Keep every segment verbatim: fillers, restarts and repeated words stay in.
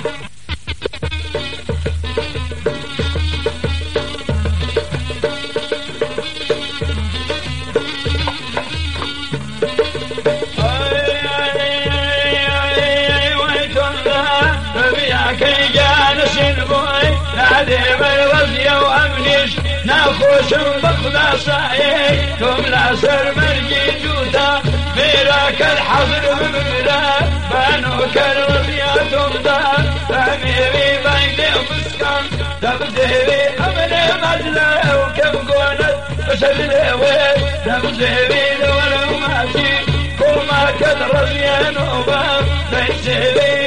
نادم الرزي وأمنيش ناخوش بقضى صايي ثم العسر مرجي جوتا ميراك الحظر بمبلا بانوك الرزي تمضى أميري بيني ومسكن تبديري أمني مجلة وكم قونت بسبلي وين تبديري لولو ماشي كوما كد رزي نوبا بيسيري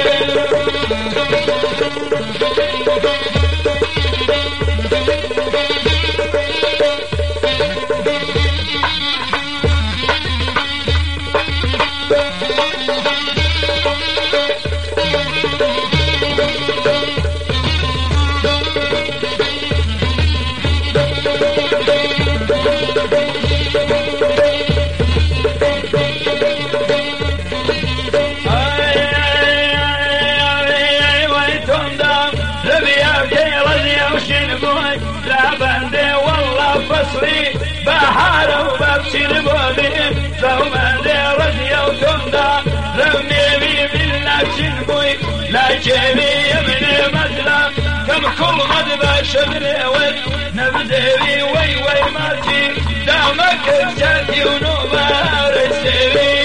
بحارة وببشر بوبين فوما دي رجيا وتمضى رمي بي بالله بوي لا جيبي من مجلة كم كل مد بشر ود نبدي وي وي ماتي دامك الجاتي ونوبة رسيبي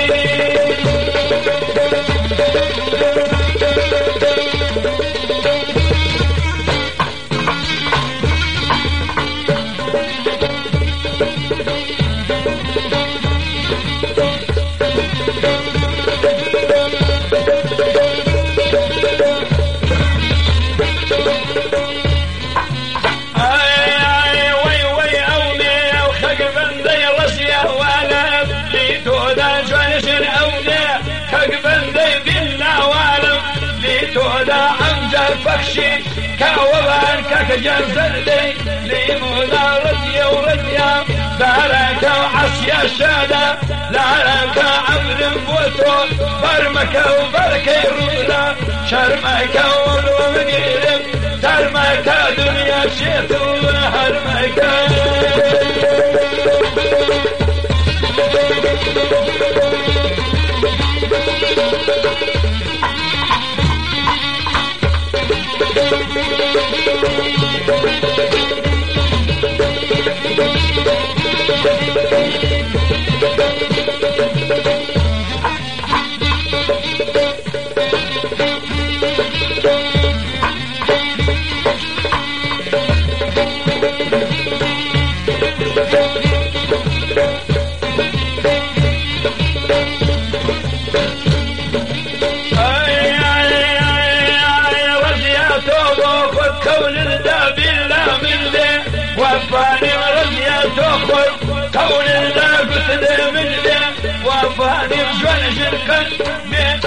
فخشي كاوبان كجنزل دي ليمونا رضيا ورضيا بارك وعصيا الشادة لعلك عمر بوتو برمك وبركي رولا شرمك والومنيرم ترمك دنيا شيطو هرمك وفاني ورزيا تخر كون الله قتل من ذا وفاني بجوان شركا من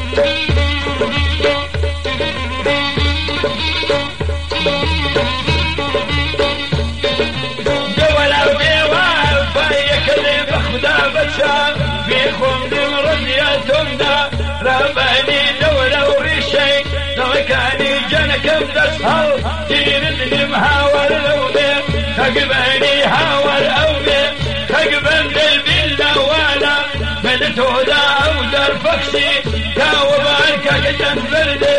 دولا بيوان فايك اللي بخدا بشار في خمد رزيا تمدا رباني دولا ورشي نغكاني جنك بدسهر دين اللي مهاور لوني تقبلني هاوى الأومي تقبل بالله ولا من تودا أو در فكسي كاوبانك قدن بردي